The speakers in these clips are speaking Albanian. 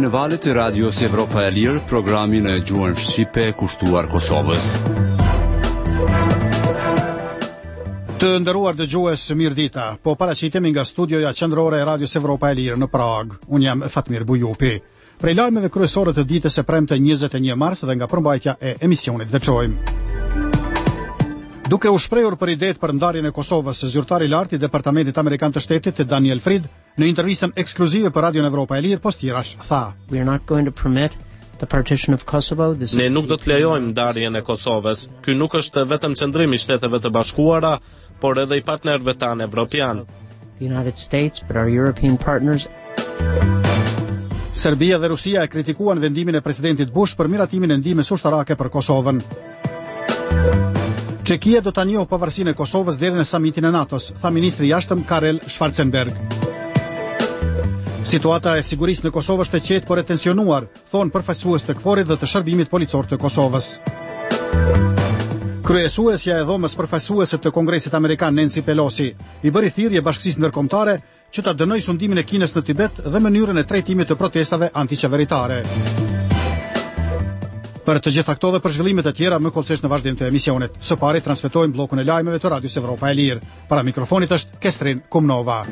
në valët e radios Evropa e Lirë, programin e gjuhën shqipe kushtuar Kosovës. Të nderuar dëgjues, mirëdita. Po paraqitemi nga studioja qendrore e radios Evropa e Lirë në Prag. Unë jam Fatmir Bujupi. Prej lajmeve kryesore të ditës së premte 21 mars dhe nga përmbajtja e emisionit veçojmë. Duke u shprehur për idetë për ndarjen e Kosovës, zyrtari i lartë i Departamentit Amerikan të Shtetit, Daniel Fried, në intervistën ekskluzive për Radion Evropa e Lirë, postirash tha: Ne nuk do të lejojmë ndarjen e Kosovës. Ky nuk është vetëm qëndrimi i Shteteve të Bashkuara, por edhe i partnerëve tanë evropian. Serbia dhe Rusia e kritikuan vendimin e presidentit Bush për miratimin e ndihmës ushtarake për Kosovën. Çekia do ta njohë pavarësinë e Kosovës deri në samitin e NATO-s, tha ministri i jashtëm Karel Schwarzenberg. Situata e sigurisë në Kosovë është e qetë por e tensionuar, thonë përfaqësues të KFOR-it dhe të shërbimit policor të Kosovës. Kryesuesja e dhomës përfaqësuese të Kongresit Amerikan Nancy Pelosi i bëri thirrje bashkësisë ndërkombëtare që ta dënojë sundimin e Kinës në Tibet dhe mënyrën e trajtimit të protestave antiqeveritare. Për të gjitha këto dhe për zhvillimet e tjera më kollësisht në vazhdim të emisionit. Së pari transmetojmë bllokun e lajmeve të Radios Evropa e Lirë. Para mikrofonit është Kestrin Kumnova.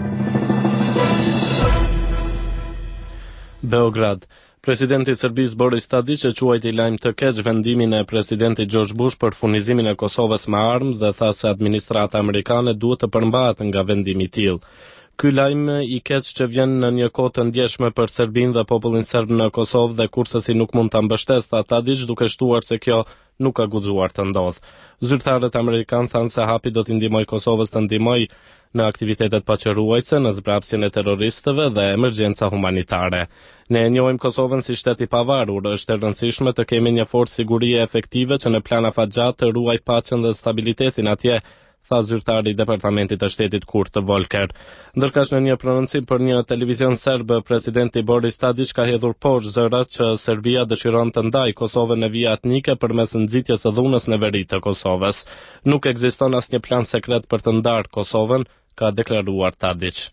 Beograd. Presidenti i Serbisë Boris Tadić e quajti lajm të keq vendimin e presidentit George Bush për furnizimin e Kosovës me armë dhe tha se administrata amerikane duhet të përmbahet nga vendimi i tillë. Ky lajm i keq që vjen në një kohë të ndjeshme për Serbinë dhe popullin serb në Kosovë dhe kurse nuk mund ta mbështesë tha Tadić, duke shtuar se kjo nuk ka guxuar të ndodhë. Zyrtarët amerikanë thanë se hapi do t'i ndihmojë Kosovës të ndihmojë në aktivitetet paqëruese, në zbrapsjen e terroristëve dhe emergjenca humanitare. Ne e njohim Kosovën si shtet i pavarur, është e rëndësishme të kemi një forcë sigurie efektive që në plan afatgjat të ruaj paqen dhe stabilitetin atje, tha zyrtari i Departamentit të Shtetit Kurt Volker. Ndërkësh në një prononcim për një televizion serb, presidenti Boris Tadić ka hedhur poshtë zërat që Serbia dëshiron të ndajë Kosovën në vija etnike përmes nxitjes së dhunës në veri të Kosovës. Nuk ekziston asnjë plan sekret për të ndarë Kosovën, ka deklaruar Tadić.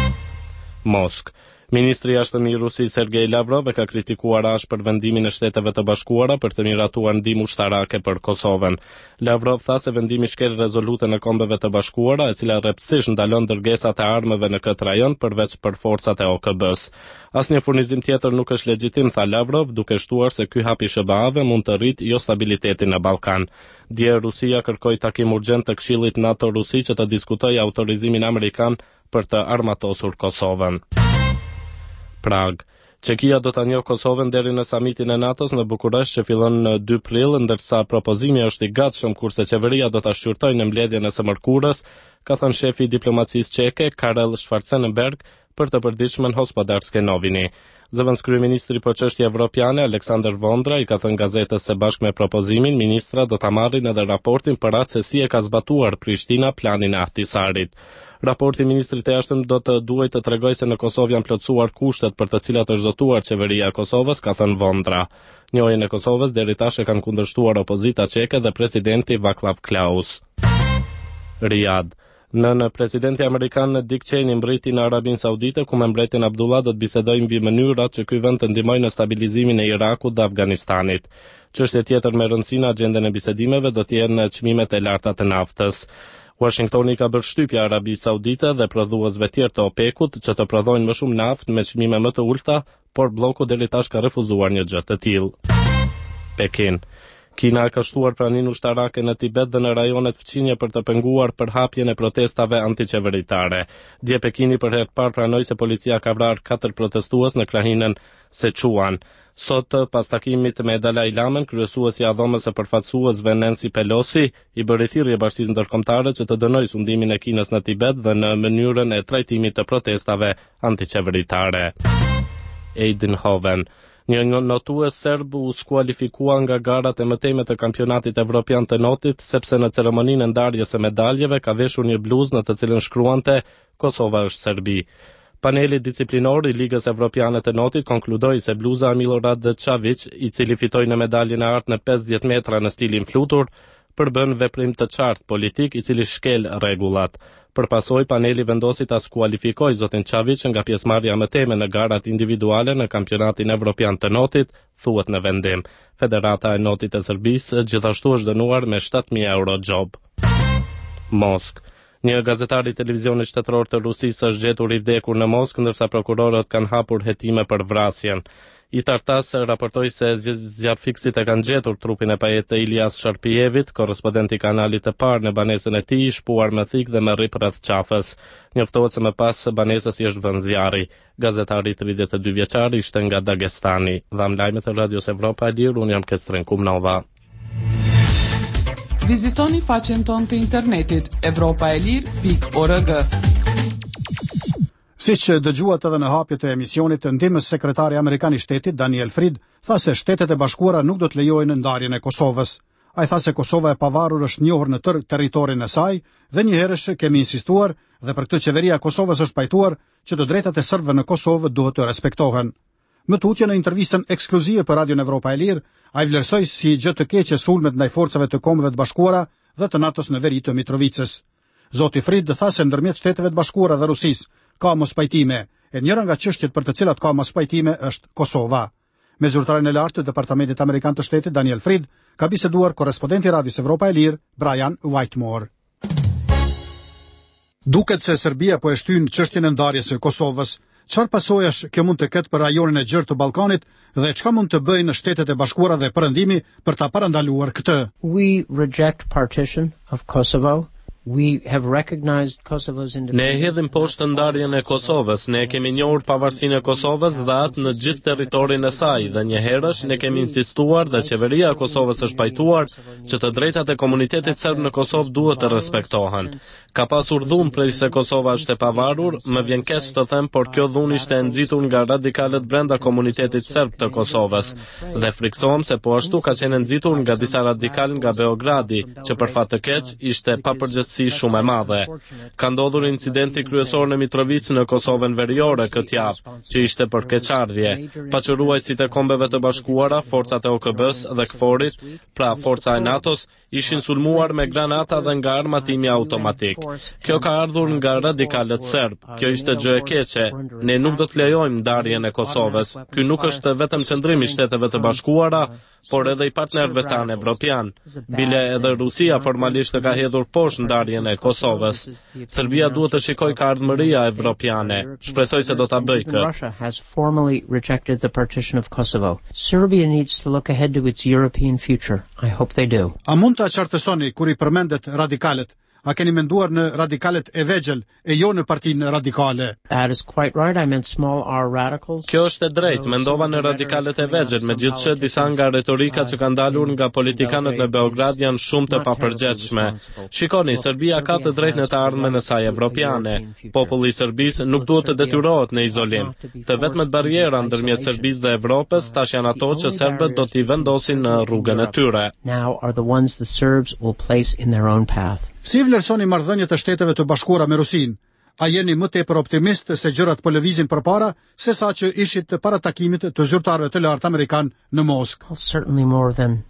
Moskë. Ministri i jashtëm i Rusisë Sergej Lavrov e ka kritikuar ashpër vendimin e Shteteve të Bashkuara për të miratuar ndihmë ushtarake për Kosovën. Lavrov tha se vendimi shkel rezolutën e Kombeve të Bashkuara, e cila rreptësisht ndalon dërgesat e armëve në këtë rajon përveç për forcat e OKB-s. Asnjë furnizim tjetër nuk është legjitim, tha Lavrov, duke shtuar se ky hap i SBA-ve mund të rritë jo stabilitetin në Ballkan. Dje Rusia kërkoi takim urgjent të Këshillit NATO-Rusi që të diskutojë autorizimin amerikan për të armatosur Kosovën. Prag. Çekia do ta njohë Kosovën deri në samitin e NATO-s në Bukuresht që fillon në 2 prill, ndërsa propozimi është i gatshëm kurse qeveria do ta shqyrtojë në mbledhjen e së mërkurës, ka thënë shefi i diplomacisë çeke Karel Schwarzenberg për të përditshmen Hospodarske noviny. Zëvendës kryeministri për çështje evropiane Aleksandar Vondra i ka thënë gazetës se bashkë me propozimin ministra do ta marrin edhe raportin për atë se si e ka zbatuar Prishtina planin e Ahtisarit. Raporti i ministrit të jashtëm do të duhet të tregojë se në Kosovë janë plotësuar kushtet për të cilat është zotuar qeveria e Kosovës, ka thënë Vondra. Njohjen e Kosovës deri tash e kanë kundërshtuar opozita çeke dhe presidenti Vaclav Klaus. Riyadh. Në presidenti amerikan Dick Cheney mbriti në Arabinë Saudite, ku me mbretin Abdullah do të bisedojnë mbi mënyrat që ky vend të ndihmojë në stabilizimin e Irakut dhe Afganistanit. Çështje tjetër me rëndësi në agjendën e bisedimeve do të jenë çmimet e larta të naftës. Washingtoni ka bërë shtypje Arabisë Saudite dhe prodhuesve tjerë të OPEC-ut që të prodhojnë më shumë naftë me çmime më të ulta, por bloku deri tash ka refuzuar një gjë të tillë. Pekin. Kina ka shtuar praninë ushtarake në Tibet dhe në rajonet fqinje për të penguar përhapjen e protestave antiqeveritare. Dje Pekini për herë të parë pranoi se policia ka vrarë 4 protestues në krahinën Sichuan. Sot, pas takimit me Dalai Lamën, kryesuesja e dhomës së përfaqësuesve Nancy Pelosi i bëri thirrje bashkisë ndërkombëtare që të dënojë sundimin e Kinës në Tibet dhe në mënyrën e trajtimit të protestave antiqeveritare. Eindhoven. Një notues serb u skualifikua nga garat e mëtejme të kampionatit evropian të notit, sepse në ceremoninë e ndarjes së medaljeve ka veshur një bluzë në të cilën shkruante Kosova është Serbi. Paneli disciplinor i Ligës Evropiane të Notit konkludoi se bluza e Milorad Čavić, i cili fitoi në medaljen e artë në 50 metra në stilin flutur, përbën veprim të qartë politik i cili shkel rregullat. Përpasoj, paneli vendosi ta skualifikoj zotin Çaviç nga pjesëmarrja më teme në garat individuale në kampionatin evropian të notit, thuhet në vendim. Federata e notit e Serbisë gjithashtu është dënuar me 7.000 euro gjob. Moskë. Një gazetar i televizionit shtetëror të Rusisë është gjetur i vdekur në Moskë, ndërsa prokurorët kanë hapur hetime për vrasjen. I Tartas raportoi se zjarrfikësit e kanë gjetur trupin e pajet të Ilias Sharpijevit, korrespondenti i kanalit të parë në banesën e tij, shpuar me thik dhe me rrip rreth qafës. Njoftohet se më pas banesës i është vënë zjarri. Gazetari 32 vjeçar ishte nga Dagestani. Dham lajmet e Radios Evropa e Lirë, unë jam Kestren Kumnova. Vizitoni faqen tonë të internetit evropaelir.org. Siç dëgjuat edhe në hapje të emisionit, ndihmës sekretari amerikan i shtetit Daniel Fried tha se Shtetet e Bashkuara nuk do të lejojnë ndarjen e Kosovës. Ai tha se Kosova e pavarur është njohur në tërë territorin e saj dhe njëherësh kemi insistuar dhe për këtë qeveria e Kosovës është pajtuar që të drejtat e serbëve në Kosovë duhet të respektohen. Më tutje në intervistën ekskluzive për Radion Evropa e Lirë, ai vlerësoi si gjë të keqe sulmet ndaj forcave të Kombeve të Bashkuara dhe të NATO-s në veri të Mitrovicës. Zoti Fried tha se ndërmjet Shteteve të Bashkuara dhe Rusisë ka mospajtime, e njëra nga çështjet për të cilat ka mospajtime është Kosova. Me zyrtarin e lartë të Departamentit Amerikan të Shtetit Daniel Fried ka biseduar korrespondenti i Radios Evropa e Lirë Brian Whitemore. Duket se Serbia po e shtyn çështjen e ndarjes së Kosovës. Çfarë pasojash kjo mund të ketë për rajonin e gjerë të Ballkanit dhe çka mund të bëjnë Shtetet e Bashkuara dhe Perëndimi për ta parandaluar këtë? We reject partition of Kosovo. We have recognized Kosovo's independence. Ne hedhim poshtë ndarjen e Kosovës, ne kemi njohur pavarësinë e Kosovës dhe atë në gjithë territorin e saj dhe njëherësh ne kemi insistuar dhe qeveria e Kosovës është pajtuar që të drejtat e komunitetit serb në Kosovë duhet të respektohen. Ka pasur dhunë prej se Kosova është e pavarur, më vjen keq të them, por kjo dhunë ishte e nxitur nga radikalët brenda komunitetit serb të Kosovës dhe friksohem se po ashtu ka qenë nxitur nga disa radikal nga Beogradi, që për fat të keq ishte papërgjegjësi shumë e madhe. Ka ndodhur incidenti kryesor në Mitrovicë në Kosovën veriore këtë javë, që ishte për keqardhje. Paçuruajtësit e Kombeve të Bashkuara, forcat e OKB-s dhe KFOR-it, pra forca e NATO-s, ishin sulmuar me granata dhe nga armatimi automatik. Kjo ka ardhur nga radikalët serb. Kjo ishte gjë e keqe. Ne nuk do të lejojmë ndarjen e Kosovës. Ky nuk është vetëm qëndrimi i Shteteve të Bashkuara, por edhe i partnerëve tanë evropian. Bile edhe Rusia formalisht ka hedhur poshtë ndarjen e Kosovës. Serbia duhet të shikojë ka ardhmëria evropiane. Shpresoj se do ta bëjë këtë. Russia has formally rejected the partition of Kosovo. Serbia needs to look ahead to its European future. I hope they do. A mund ta qartësoni kur i përmendet radikalet? A keni menduar në radikalet e vegjël e jo në partinë radikale? That is quite right. I meant small R radicals. Kjo është e drejtë, mendova në radikalet e vegjël, megjithëse disa nga retorikat që kanë dalur nga politikanët në Beograd janë shumë të papërgjegjshme. Shikoni, Serbia ka të drejtë në të ardhmen e saj evropiane. Populli i Serbisë nuk duhet të detyrohet në izolim. Të vetmet barriera ndërmjet Serbisë dhe Evropës tash janë ato që serbët do t'i vendosin në rrugën e tyre. Now are the ones the Serbs will place in their own path. Si vlerësoni marrëdhëniet e Shteteve të Bashkuara me Rusinë? A jeni më tepër optimist se gjërat po lëvizin përpara, sesa që ishit para takimit të zyrtarëve të lartë amerikan në Moskë? Well, certainly more than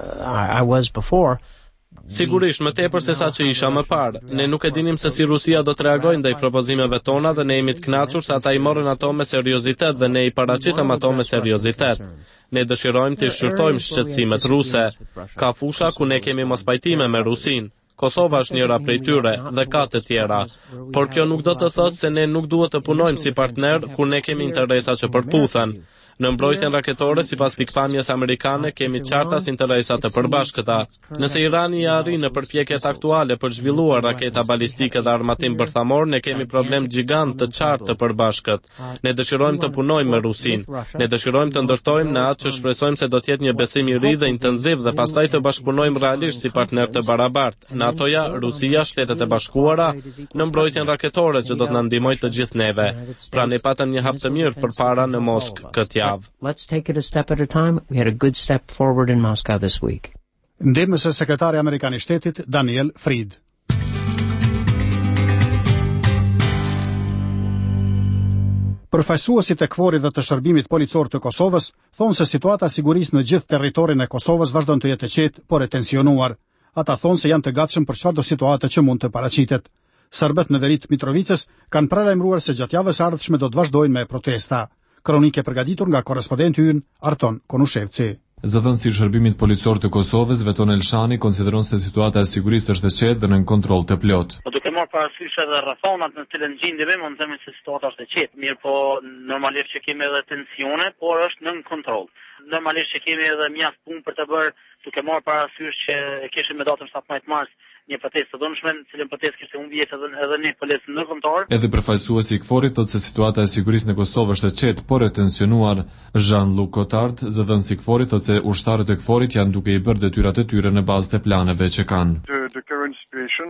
I was before. Sigurisht, më tepër se sa që isha më parë. Ne nuk e dinim se si Rusia do të reagojë ndaj propozimeve tona dhe ne jemi të kënaqur se ata i morën ato me seriozitet dhe ne i paraqitëm ato me seriozitet. Ne dëshirojmë të shqyrtojmë shqetësimet ruse. Ka fusha ku ne kemi mospajtime me Rusinë. Kosova është njëra prej tyre dhe ka të tjera, por kjo nuk do të thotë se ne nuk duhet të punojmë si partner kur ne kemi interesa që përputhen. Në mbrojtjen raketore, sipas pikpamjes amerikane, kemi qartas interesa të përbashkëta. Nëse Irani i arrin në përpjekjet aktuale për zhvilluar raketa balistike dhe armatim bërthamor, ne kemi problem gjigant të qartë të përbashkët. Ne dëshirojmë të punojmë me Rusinë. Ne dëshirojmë të ndërtojmë në atë që shpresojmë se do të jetë një besim i ri dhe intensiv dhe pastaj të bashkëpunojmë realisht si partner të barabartë. NATO-ja, Rusia, Shtetet e Bashkuara, në mbrojtjen raketore që do të na ndihmojë të gjithë neve. Pra ne patëm një hap të mirë përpara në Moskë këtë javë. Let's take it a step at a time. We had a good step forward in Moscow this week. Ndihmës së sekretari amerikan i shtetit Daniel Fried. Përfaqësuesit e KFOR-it dhe të shërbimit policor të Kosovës thonë se situata e sigurisë në gjithë territorin e Kosovës vazhdon të jetë e qetë, por e tensionuar. Ata thonë se janë të gatshëm për çfarëdo situatë që mund të paraqitet. Serbët në veri të Mitrovicës kanë paralajmëruar se gjatë javës së ardhshme do të vazhdojnë me protesta. Kronikë e përgatitur nga korrespondenti ynë Arton Konushevci. Zëdhënësi i shërbimit policor të Kosovës, Veton Elshani, konsideron se situata e sigurisë është e qetë dhe në kontroll të plot. Duke marrë parasysh edhe rrethonat në të cilën gjendemi, mund të themi se situata është e qetë. Mirë, po normalisht që kemi edhe tensione, por është nën kontroll. Normalisht që kemi edhe mjaft punë për të bërë, duke marrë parasysh që kishim me datën 17 mars një protestë të dëmshme, në cilën protestë kishte humbur jetën edhe një polic ndërkombëtar. Edhe përfaqësuesi i KFOR-it thotë se situata e sigurisë në Kosovë është e qetë, por e tensionuar. Jean-Luc Cotard, zëdhënësi i KFOR-it, thotë se ushtarët e KFOR-it janë duke i bërë detyrat e tyre në bazë të planeve që kanë. The current situation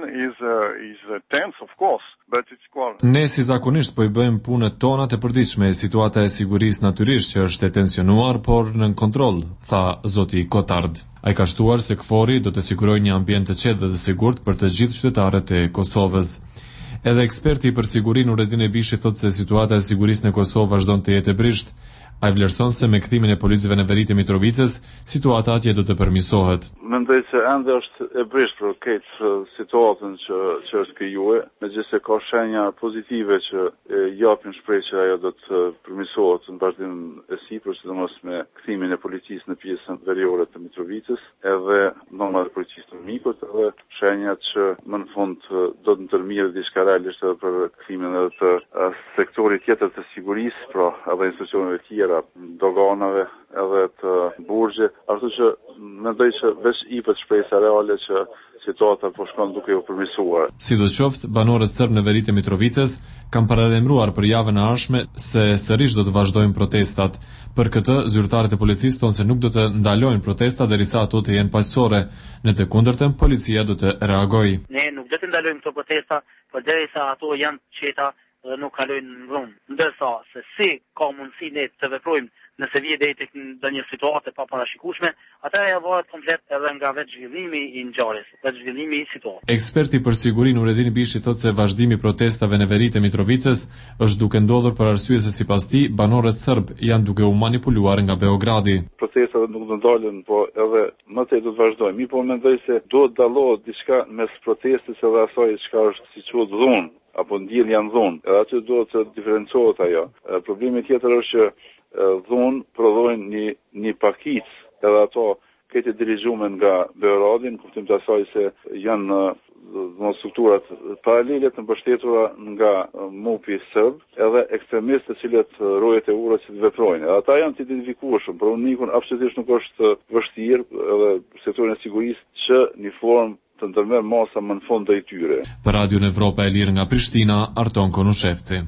is tense, of course, but it's quite... Ne si zakonisht po i bëjmë punët tona të përditshme. Situata e sigurisë natyrisht që është e tensionuar, por në kontroll, tha zoti Cotard. Ai ka shtuar se KFOR-i do të sigurojë një ambient të qetë dhe të sigurt për të gjithë qytetarët e Kosovës. Edhe eksperti për sigurinë Nureddin Ebishi thotë se situata e sigurisë në Kosovë vazhdon të jetë e brisht. Ai vlerëson se me kthimin e policëve në veri të Mitrovicës, situata atje do të përmirësohet. Mendoj se ende është e brisht për këtë situatën që është krijuar, megjithëse ka shenja pozitive që japin shpresë që ajo do të përmirësohet në vazhdim e sipër, sidomos me kthimin e policisë në pjesën veriore të Mitrovicës, edhe normal policisë të Mikut, edhe shenjat që më në fund do të ndërmirë diçka realisht edhe për kthimin edhe të sektorit tjetër të sigurisë, pra edhe institucioneve tjera, doganave edhe të burgje, ashtu që mendoj që veç i për shpresa reale që situata po shkon duke u përmirësuar. Sidoqoftë, banorët serb në veri të Mitrovicës kanë paralajmëruar për javën e ardhshme se sërish do të vazhdojnë protestat. Për këtë, zyrtarët e policisë thonë se nuk do të ndalojnë protestat derisa ato të jenë paqësorë. Në të kundërtën, policia do të reagojë. Ne nuk do të ndalojmë këto protesta, por derisa ato janë të qeta dhe nuk kalojnë në rrumë. Ndërsa se si ka mundësi ne të veprojmë nëse vije deri tek ndonjë situatë pa parashikueshme, atëherë varet komplet edhe nga vetë zhvillimi i ngjarjes, vetë zhvillimi i situatës. Eksperti për sigurinë Nureddin Ebishi thotë se vazhdimi i protestave në veri të Mitrovicës është duke ndodhur për arsye se sipas tij banorët serb janë duke u manipuluar nga Beogradi. Protestat nuk do ndalen, po edhe më tej do të vazhdojnë. Mi po mendoj se duhet të dallohet diçka mes protestës edhe asaj çka është si quhet dhunë apo ndjell janë dhunë. Edhe aty duhet të diferencohet ajo. Problemi tjetër është që dhunë prodhojnë një pakicë, edhe ato këtë dirigjuar nga Beogradi, në kuptim të asaj se janë në strukturat paralele të mbështetura nga MUP-i serb, edhe ekstremistë të cilët rojet e urës që të veprojnë. Edhe ata janë të identifikueshëm, por unikun absolutisht nuk është vështirë edhe sektorin e sigurisë që një formë të ndërmerr masa më në fund të i tyre. Për Radio Evropa e Lirë nga Prishtina, Arton Konushevci.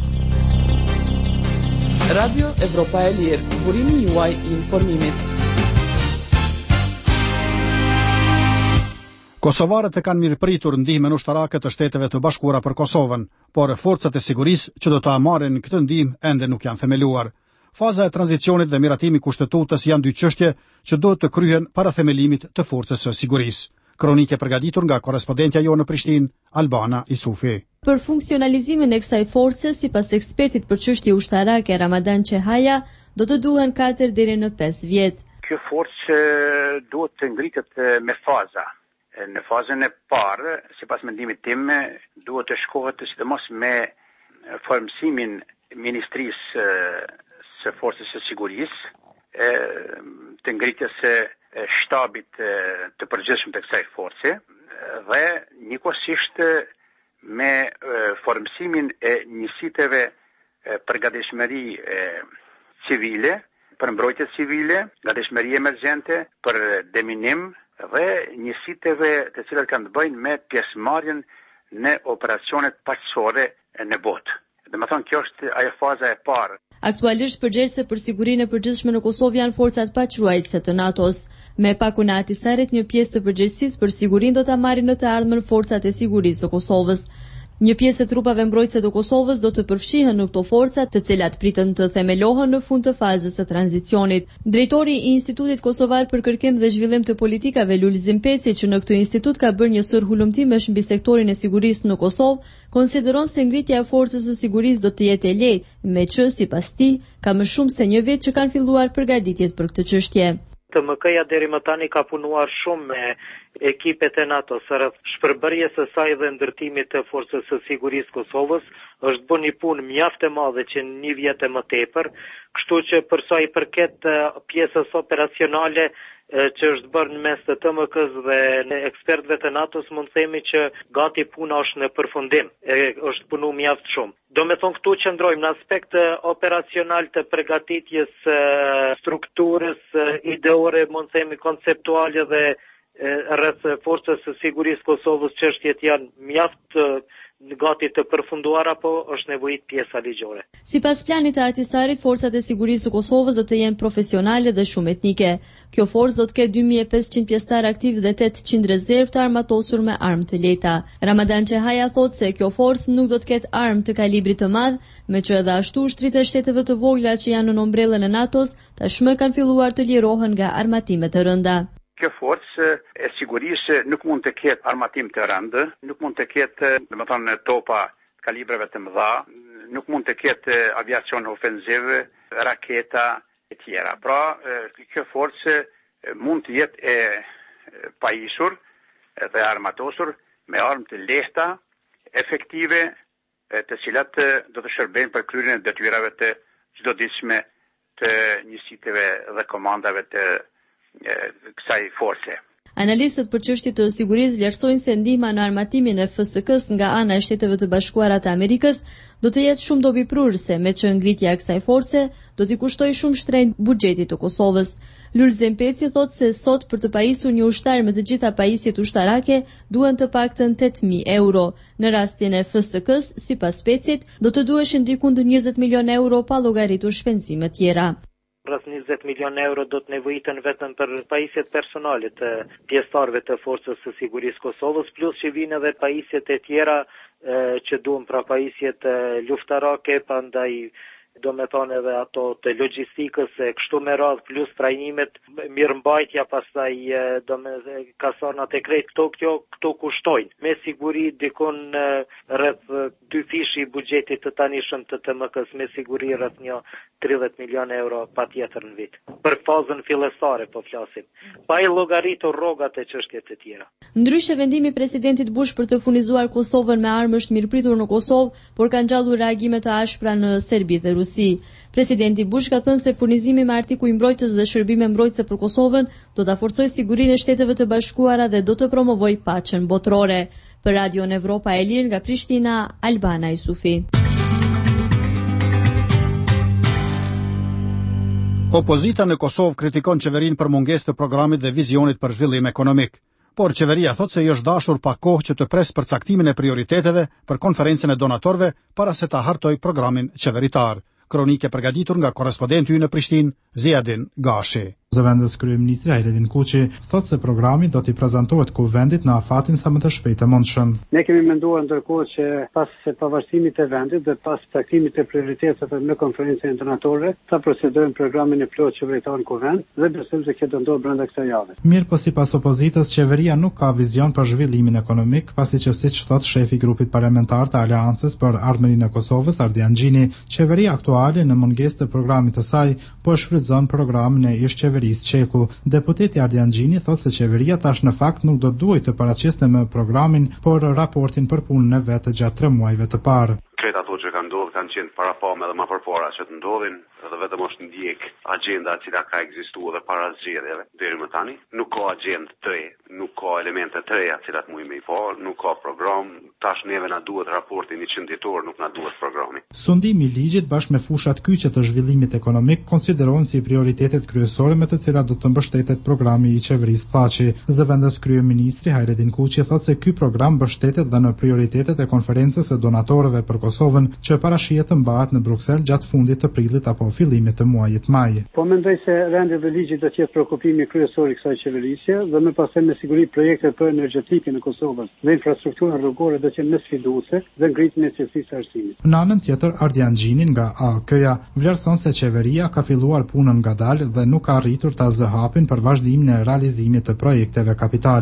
Radio Evropa e Lirë, burimi juaj i informimit. Kosovarët e kanë mirëpritur ndihmën ushtarake të Shteteve të Bashkuara për Kosovën, por forcat e sigurisë që do ta marrin këtë ndihmë ende nuk janë themeluar. Faza e tranzicionit dhe miratimi kushtetutës janë dy çështje që duhet të kryhen para themelimit të forcës së sigurisë. Kronikë përgatitur nga korrespondentja jonë në Prishtinë, Albana Isufi. Për funksionalizimin e kësaj force, sipas ekspertit për çështje ushtarake Ramadan Çehaja, do të duhen 4 deri në 5 vjet. Kjo forcë duhet të ngritet me faza. Në fazën e parë, sipas mendimit tim, duhet të shkohet sidomos me formësimin ministrisë së forcës së sigurisë, të ngritjes së shtabit të përgjithshëm të kësaj force dhe njëkohësisht me formësimin e njësiteve për gatishmëri civile, për mbrojtje civile, gatishmëri emergjente, për deminim dhe njësiteve të cilat kanë të bëjnë me pjesëmarrjen në operacionet paqësorë në botë. Domethënë kjo është ajo faza e parë. Aktualisht përgjegjëse për sigurinë e përgjithshme në Kosovë janë forcat paçruajtëse të NATO-s. Me pakun ati sa rreth një pjesë të përgjegjësisë për sigurinë do ta marrin në të ardhmen forcat e sigurisë së Kosovës. Një pjesë e trupave mbrojtëse të Kosovës do të përfshihen në këto forca, të cilat pritën të themelohen në fund të fazës së tranzicionit. Drejtori i Institutit Kosovar për Kërkim dhe Zhvillim të Politikave, Lulzim Peci, që në këtë institut ka bërë një sër hulumtimesh mbi sektorin e sigurisë në Kosovë, konsideron se ngritja e forcës së sigurisë do të jetë e lehtë, me që sipas tij ka më shumë se një vit që kanë filluar përgatitjet për këtë çështje. TMK-ja deri më tani ka punuar shumë me ekipet e NATO rreth shpërbërjes së saj dhe ndërtimit të forcës së sigurisë Kosovës. Është bërë një punë mjaft e madhe që një vjet e më tepër, kështu që për sa i përket pjesës operacionale që është bërë në mes të TMK-s dhe në ekspertëve të NATO-s, mund të themi që gati puna është në përfundim, është punu mjaft shumë. Do me thonë këtu qëndrojmë në aspekt operacional të përgatitjes strukturës, ideore, mund të themi konceptuale dhe rreth forcës së sigurisë Kosovës, çështjet janë mjaft gati të përfunduara, po është nevojit pjesa ligjore. Sipas planit të Ahtisarit, forcat e sigurisë së Kosovës do të jenë profesionale dhe shumë etnike. Kjo forcë do të ketë 2500 pjesëtar aktiv dhe 800 rezervë të armatosur me armë të lehta. Ramadan Çehaja thotë se kjo forcë nuk do të ketë armë të kalibrit të madh, me që edhe ashtu ushtrit e shteteve të vogla që janë në ombrellën e NATO-s tashmë kanë filluar të lirohen nga armatime të rënda. Kjo forcë e sigurisë nuk mund të ketë armatim të rëndë, nuk mund të ketë, domethënë, topa kalibrave të mëdha, nuk mund të ketë aviacion ofenziv, raketa e tjera. Pra, kjo forcë mund të jetë e pajisur dhe armatosur me armë të lehta, efektive, të cilat do të shërbejnë për kryerjen e detyrave të çdoditshme të njësiteve dhe komandave të kësaj force. Analistët për çështje të sigurisë vlerësojnë se ndihma në armatimin e FSK-s nga ana e Shteteve të Bashkuara të Amerikës do të jetë shumë dobiprurëse, me që ngritja e kësaj force do t'i kushtojë shumë shtrenjtë buxhetit të Kosovës. Lulzem Peci thotë se sot për të pajisur një ushtar me të gjitha pajisjet ushtarake duhen të paktën 8.000 euro. Në rastin e FSK-s, sipas Pecit, do të duheshin diku ndër 20 milion euro pa llogaritur shpenzime tjera. Rreth 20 milion euro do të nevojiten vetëm për pajisjet personale të pjesëtarëve të forcës së sigurisë Kosovës, plus që vinë edhe pajisjet e tjera që duhen, pra pajisjet luftarake, prandaj do me thonë edhe ato të logjistikës e kështu me radhë, plus trajnimet, mirëmbajtja, pastaj do me kasarnat e krejt, këto kushtojnë. Me siguri dikon rreth 2 fishi i buxhetit të tanishëm të TMK-s, me siguri rreth një 30 milion euro patjetër në vit. Për fazën fillestare po flasim. Pa i llogaritur rrogat e çështjet e tjera. Ndryshe, vendimi i presidentit Bush për të furnizuar Kosovën me armë është mirëpritur në Kosovë, por kanë ngjallur reagime të ashpra në Serbi dhe Rusi. Presidenti Bush ka thënë se furnizimi me artikuj mbrojtës dhe shërbime mbrojtëse për Kosovën do ta forcojë sigurinë e Shteteve të Bashkuara dhe do të promovojë paqen botërore. Për Radio Evropa e Lirë nga Prishtina, Albana Isufi. Opozita në Kosovë kritikon qeverinë për mungesë të programit dhe vizionit për zhvillim ekonomik. Por qeveria thotë se i është dashur pa kohë që të presë përcaktimin e prioriteteve për konferencën e donatorëve para se ta hartojë programin qeveritar. Kronike përgatitur nga korrespondenti ynë në Prishtinë, Ziadin Gashi. Zëvendës kryeministri Hajredin Kuqi thotë se programi do t'i prezantohet kuvendit në afatin sa më të shpejtë e mundshëm. Ne kemi menduar ndërkohë që pas pavarësimit të vendit dhe pas caktimit të prioriteteve në konferencën e donatorëve, ta procedojmë programin e plot qeveritar në kuvend dhe besojmë se kjo do ndodhë brenda kësaj jave. Mirë, po sipas opozitës, qeveria nuk ka vizion për zhvillimin ekonomik, pasi që siç thot shefi i grupit parlamentar të Aleancës për Armërinë e Kosovës, Ardian Xhini, qeveria aktuale në mungesë të programit të saj po shfrytëzon programin e ish qeverisë Çeku. Deputeti Ardian Xhini thotë se qeveria tash në fakt nuk do duhet të paraqeste me programin, por raportin për punën e vet gjatë 3 muajve të parë. Kretë ato që kanë ndodhur kanë qenë parapame dhe më përpara që të ndodhin, dhe vetëm është ndjek agjenda e cila ka ekzistuar dhe para zgjedhjeve deri më tani. Nuk ka agjendë të re, nuk ka elemente të reja të cilat mujmë i pa, nuk ka program. Tash neve na duhet raporti 100 ditor, nuk na duhet programi. Sundimi i ligjit bashkë me fushat kyçe të zhvillimit ekonomik konsiderohen si prioritetet kryesore me të cilat do të mbështetet programi i qeverisë Thaçi. Zëvendës kryeministri Hajredin Kuqi thotë se ky program mbështetet dhe në prioritetet e konferencës së donatorëve për Kosovën që parashihet të mbahet në Bruksel gjatë fundit të prillit apo fillimit të muajit maj. Po mendoj se rendi dhe ligji do të jetë preokupimi kryesor i kësaj qeverisje dhe më pas me siguri projektet për energjetike në Kosovë dhe infrastrukturën rrugore do të jenë më sfiduese dhe ngritjen e cilësisë së arsimit. Në anën tjetër, Ardian Xhini nga AK-ja vlerëson se qeveria ka filluar punën ngadalë dhe nuk ka arritur ta zë hapin për vazhdimin e realizimit të projekteve kapitale.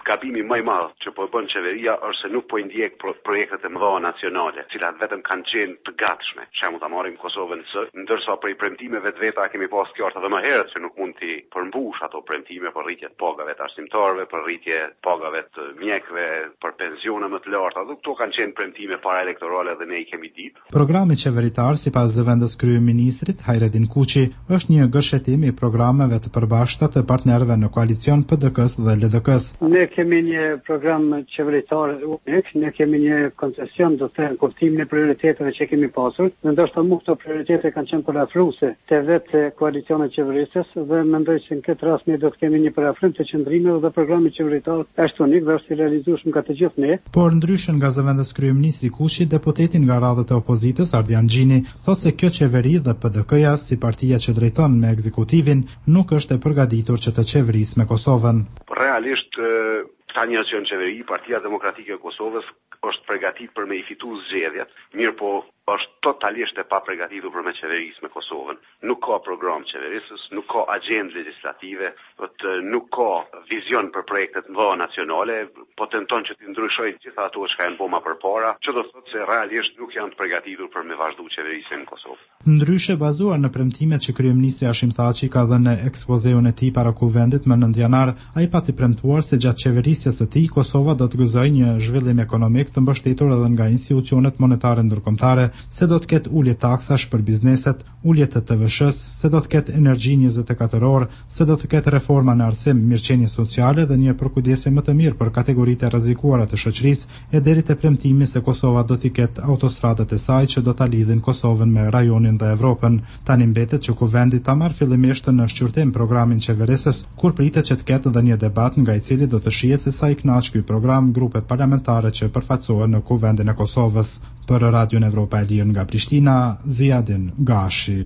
gabimi më i madh që po e bën qeveria është se nuk po i ndjek projektet e mëdha nacionale, të cilat vetëm kanë qenë të gatshme. Shembull ta marrim Kosovën ndërsa për premtimeve të veta kemi pas qartë edhe më herët që nuk mund të përmbush ato premtime për rritje të pagave të arsimtarëve, për rritje të pagave të mjekëve, për pensione më të larta. Këto kanë qenë premtime paraelektorale dhe ne i kemi ditë. Programi qeveritar sipas zëvendës kryeministrit Hajredin Kuçi është një gërshetim i programeve të përbashkëta të partnerëve në koalicion PDK-s dhe LDK-s. Ne kemi një program qeveritar unik, ne kemi një koncesion do të thënë kuptimin e prioriteteve që kemi pasur, dhe ndoshta më këto prioritete kanë qenë parafruese te vetë koalicioni qeverisës dhe mendoj se në këtë rast ne do të kemi një parafrim të qëndrimeve dhe programi qeveritar është unik dhe është i realizueshëm nga të gjithë ne. Por ndryshe nga zëvendës kryeministri Kuçi, deputeti nga radhët e opozitës Ardian Xhini thotë se kjo qeveri dhe PDK-ja si partia që drejton me ekzekutivin nuk është e përgatitur që të qeverisë me Kosovën. Realisht tani që në qeveri, Partia Demokratike e Kosovës është përgatitur për me i fitu zgjedhjet, mirë po është totalisht e pa përgatitur për me qeverisë me Kosovën. Nuk ka program qeverisës, nuk ka agendë legislative, nuk ka vizion për projektet mëdha nacionale, po tenton që të ndryshojë gjitha ato që kanë bëma përpara, që do të thotë se realisht nuk janë të përgatitur për me vazhdu qeverisjen në Kosovë. Ndryshe bazuar në premtimet që kryeministri Hashim Thaçi ka dhënë në ekspozeun e tij para kuvendit më 9 janar, ai pati premtuar se gjatë qeverisjes së tij Kosova do të gëzojë një zhvillim ekonomik të mbështetur edhe nga institucionet monetare ndërkombëtare, se do të ketë ulje taksash për bizneset, ulje të TVSH-s, se do të ketë energji 24 orë, se do të ketë reforma në arsim, mirëqenie sociale dhe një përkujdesje më të mirë për kategoritë e rrezikuara të shoqërisë, e deri te premtimi se Kosova do të ketë autostradat e saj që do ta lidhin Kosovën me rajonin dhe Evropën. Tani mbetet që kuvendi ta marrë fillimisht në shqyrtim programin qeverisës, kur pritet që të ketë edhe një debat nga i cili do të shihet se sa i kënaq ky program grupet parlamentare që përfaqësohen në kuvendin e Kosovës. Për Radion Evropa e Lirë nga Prishtina, Ziadin Gashi.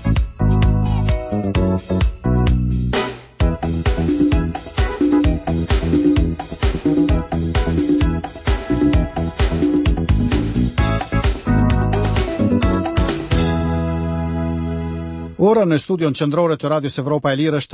Ora në studion qendrore të Radios Evropa e Lirë është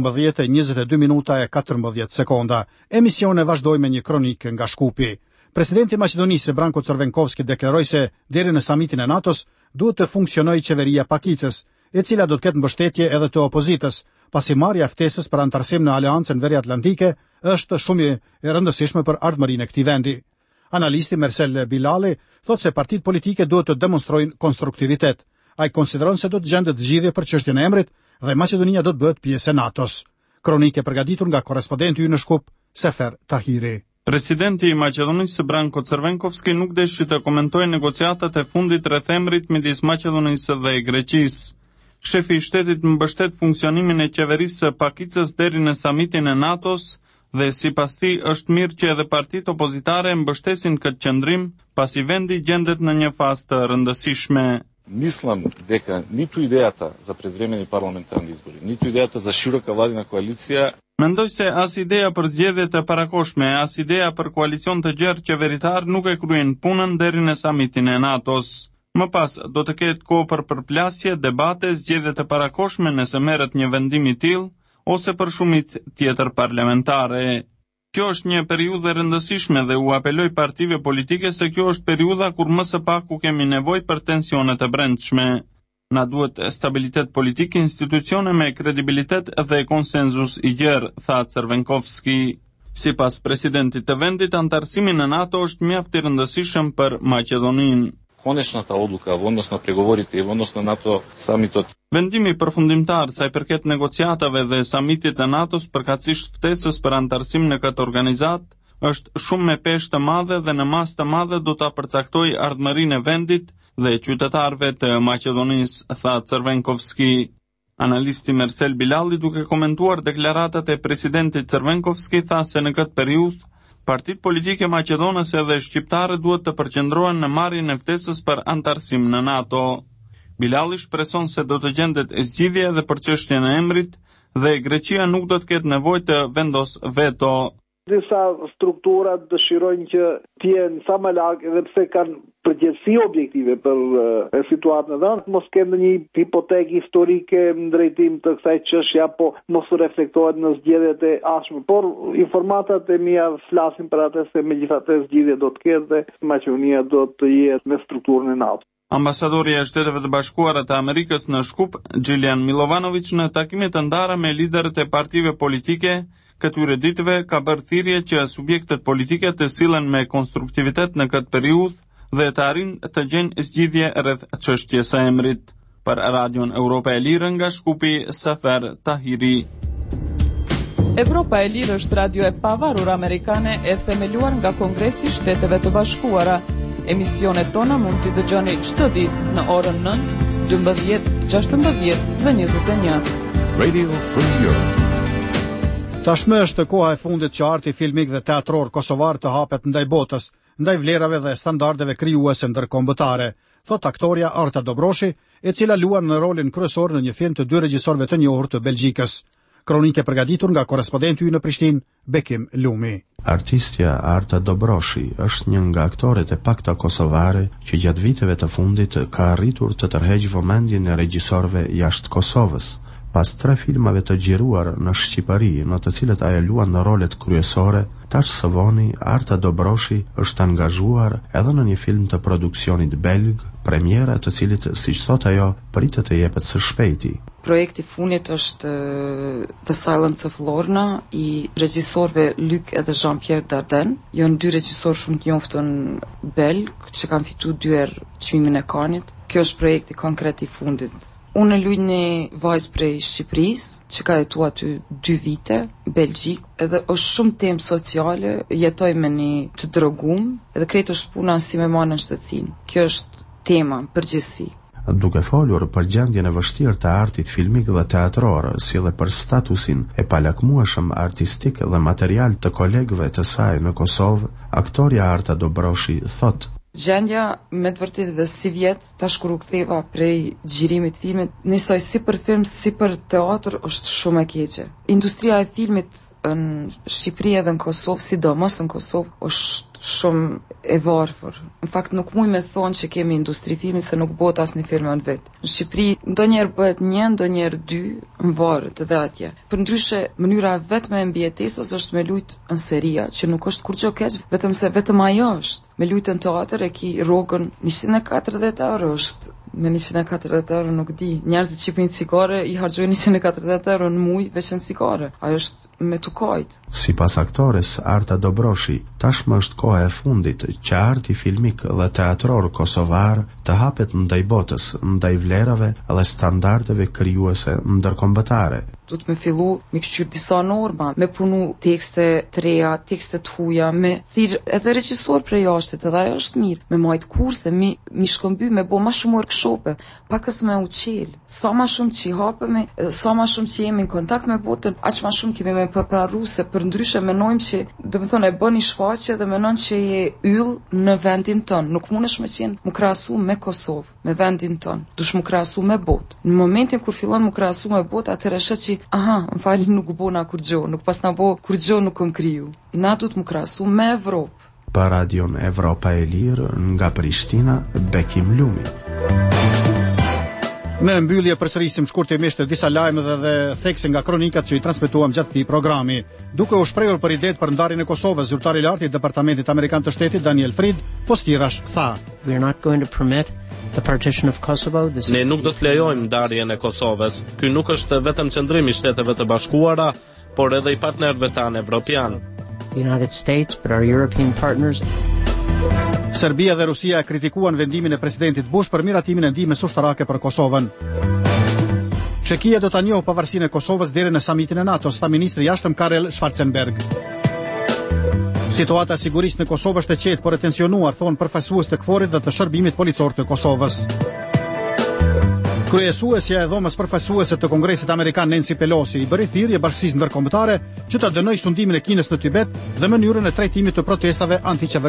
16:22:14 sekonda. Emisioni vazhdoi me një kronikë nga Shkupi. Presidenti i Maqedonisë Branko Crvenkovski deklaroi se deri në samitin e NATO-s duhet të funksionojë qeveria pakicës, e cila do të ketë mbështetje edhe të opozitës, pasi marrja e ftesës për antarësim në Aleancën Veriatlantike është shumë e rëndësishme për ardhmërinë e këtij vendi. Analisti Mersel Bilali thotë se partitë politike duhet të demonstrojnë konstruktivitet. Ai konsideron se do të gjendet zgjidhje për çështjen e emrit dhe Maqedonia do të bëhet pjesë e NATO-s. Kronikë e përgatitur nga korrespondenti ynë në Shkup, Sefer Tahiri. Presidenti i Maqedonisë Branko Crvenkovski nuk deshi të komentojë negociatat e fundit rreth emrit midis Maqedonisë dhe Greqisë. Shefi i shtetit mbështet funksionimin e qeverisë së pakicës deri në samitin e NATO-s dhe sipas tij është mirë që edhe partitë opozitare mbështesin këtë qëndrim, pasi vendi gjendet në një fazë të rëndësishme. Мислам дека ниту идејата за предвремени парламентарни избори, ниту идејата за широка владина коалиција. Mendoj se as ideja për zgjedhjet e parakoshme, as ideja për koalicion të gjerë qeveritar nuk e kryen punën deri në samitin e NATO-s. Më pas do të ketë kohë për përplasje, debate, zgjedhjet e parakoshme nëse merret një vendim i tillë ose për shumicë tjetër parlamentare. Kjo është një periudhë rëndësishme dhe u apeloj partive politike se kjo është periudha kur më së paku kemi nevojë për tensionet e brendshme. Na duhet stabilitet politik, institucione me kredibilitet dhe konsenzus i gjerë, tha Crvenkovski. Sipas presidentit të vendit, antarësimi në NATO është mjaft i rëndësishëm për Maqedoninë. Конечната одлука во однос на преговорите и во однос на НАТО самитот. Vendimi përfundimtar sa i përket negociatave dhe samitit të NATO-s përkatësisht ftesës për antarësim në këtë organizat është shumë me peshë të madhe dhe në masë të madhe do ta përcaktojë ardhmërinë e vendit dhe qytetarëve të Maqedonisë, tha Crvenkovski. Analisti Mersel Bilali, duke komentuar deklaratat e presidentit Crvenkovski, tha se në këtë periudhë partitë politike maqedonase dhe shqiptare duhet të përqendrohen në marrjen e ftesës për antarësim në NATO. Bilali shpreson se do të gjendet zgjidhje edhe për çështjen e emrit dhe Greqia nuk do të ketë nevojë të vendos veto. Disa struktura dëshirojnë që të jenë sa më larg edhe pse kanë për përgjegjësi objektive për situatën e dhënë, mos kemë një hipotekë historike në drejtim të kësaj çështje apo mos reflektohet në zgjedhjet e ardhshme, por informatat e mia flasin për atë se megjithatë zgjidhje do të ketë dhe Maqedonia do të jetë me strukturën e NATO. Ambasadori e Shteteve të Bashkuara të Amerikës në Shkup, Gjilian Milovanovic, në takimet të ndara me liderët e partive politike këtyre ditëve ka bërë thirrje që subjektet politike të sillen me konstruktivitet në këtë periudhë dhe të arrijnë të gjejnë zgjidhje rreth çështjes së emrit. Për Radion Europa e Lirë nga Shkupi, Safer Tahiri. Evropa e Lirë është radio e pavarur amerikane e themeluar nga Kongresi i Shteteve të Bashkuara. Emisionet tona mund t'i dëgjoni çdo ditë në orën 9, 12, 16 dhe 21. Radio Free Europe. Tashmë është koha e fundit që arti filmik dhe teatror kosovar të hapet ndaj botës, ndaj vlerave dhe standardeve krijuese ndërkombëtare, thot aktoria Arta Dobroshi, e cila luan në rolin kryesor në një film të dy regjisorëve të njohur të Belgjikës. Kronike përgatitur nga korrespondenti ynë në Prishtinë, Bekim Lumi. Artistja Arta Dobroshi është një nga aktorët e pakta kosovare që gjatë viteve të fundit ka arritur të tërheqë vëmendjen e regjisorëve jashtë Kosovës. Pas 3 filmave të xhiruar në Shqipëri, në të cilët ajo luan në rolet kryesore, tash së voni Arta Dobroshi është angazhuar edhe në një film të produksionit belg, premiera të cilit, siç thot ajo, pritet të jepet së shpejti. Projekti funit është The Silence of Lorna i regjisorëve Luc edhe Jean-Pierre Dardenne. Janë 2 regjisorë shumë të njohur belg që kanë fituar 2 herë çmimin e Cannes. Kjo është projekti konkret i fundit. Unë luaj një vajzë prej Shqipërisë që ka jetuar aty 2 vite, Belgjik, edhe është shumë temë sociale, jetoj me një të drogum, edhe krejt është puna si me marrë në shtetësinë. Kjo është tema përgjithësi. Duke folur për gjendjen e vështirë të artit filmik dhe teatror, si dhe për statusin e palakmueshëm artistik dhe material të kolegëve të saj në Kosovë, aktoria Arta Dobroshi thot: Gjendja me të vërtetë dhe si vjet tash kur u ktheva prej xhirimit të filmit, nisoj si për film si për teatr është shumë e keqe. Industria e filmit në Shqipëri edhe në Kosovë, sidomos në Kosovë, është shumë e varfër. Në fakt nuk muj me thonë që kemi industri filmit se nuk bëhet asnjë film në vet. Në Shqipëri ndonjëherë bëhet 1, ndonjëherë 2, në varet edhe atje. Përndryshe, mënyra vetme e mbijetesës është me lujt në seria, që nuk është kurrë keq, vetëm se vetëm ajo është. Me lujt në teatr e ki rrogën 140 euro është. Me 140 euro nuk di. Njerëzit që pijnë cigare i harxojnë 140 euro në muj veç në cigare. Ajo është me tukajt. Sipas aktores Arta Dobroshi, tashmë është koha e fundit që arti filmik dhe teatror kosovar të hapet ndaj botës, ndaj vlerave dhe standardeve krijuese ndërkombëtare. Duhet me fillu me këshqyr disa norma, me punu tekste të reja, tekste të huja, me thirr edhe regjisor prej jashtit, edhe ajo është mirë, me majt kurse, mi shkëmby, me bo ma shumë workshope, pakës me uqel. Sa ma shumë që i hapemi, sa ma shumë që jemi në kontakt me botën, aq ma shumë kemi me përpraru se për ndryshe menojmë që, dhe me thonë, e bën një shfaqje dhe menon që je yll në vendin tënë. Nuk mundesh me qenë mu krahasu me Kosovë, me vendin tënë, dush mu krahasu me botë. Në momentin kur fillon mu krahasu me botë, atëherë është që më falë, nuk bona kur gjo, nuk pas na bo kur gjo nuk kom kriju. Na du të më krahasu me Evropë. Për Radion Evropa e Lirë, nga Prishtina, Bekim Lumi. Në mbyllje përsërisim shkurtimisht disa lajme dhe thekse nga kronikat që i transmetuam gjatë këtij programi. Duke u shprehur për idetë për ndarjen e Kosovës, zyrtari i lartë i Departamentit Amerikan të Shtetit Daniel Fried Postirash tha: "We are not going to permit the partition of Kosovo." Ne nuk do të lejojmë ndarjen e Kosovës. Ky nuk është vetëm qëndrimi i Shteteve të Bashkuara, por edhe i partnerëve tanë evropian. The United States, but our European partners. Serbia dhe Rusia e kritikuan vendimin e presidentit Bush për miratimin e ndihmës ushtarake për Kosovën. Çekia do ta njohë pavarësinë e Kosovës deri në samitin e NATO-s, tha ministri i jashtëm Karel Schwarzenberg. Situata e sigurisë në Kosovë është e qetë por e tensionuar, thonë përfaqësues të KFOR-it dhe të shërbimit policor të Kosovës. Kryesuesja e dhomës përfaqësuese të Kongresit Amerikan Nancy Pelosi i bëri thirrje bashkësisë ndërkombëtare që ta dënojë sundimin e Kinës në Tibet dhe mënyrën e trajtimit të protestave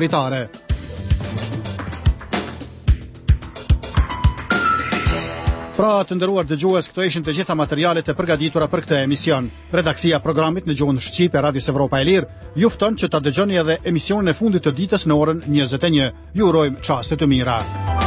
antiqeveritare. Pra të nderuar dëgjues, këto ishin të gjitha materialet e përgatitura për këtë emision. Redaksia e programit në gjuhën shqipe e Radios Evropa e Lirë ju fton që ta dëgjoni edhe emisionin e fundit të ditës në orën 21. Ju urojmë çaste të mira.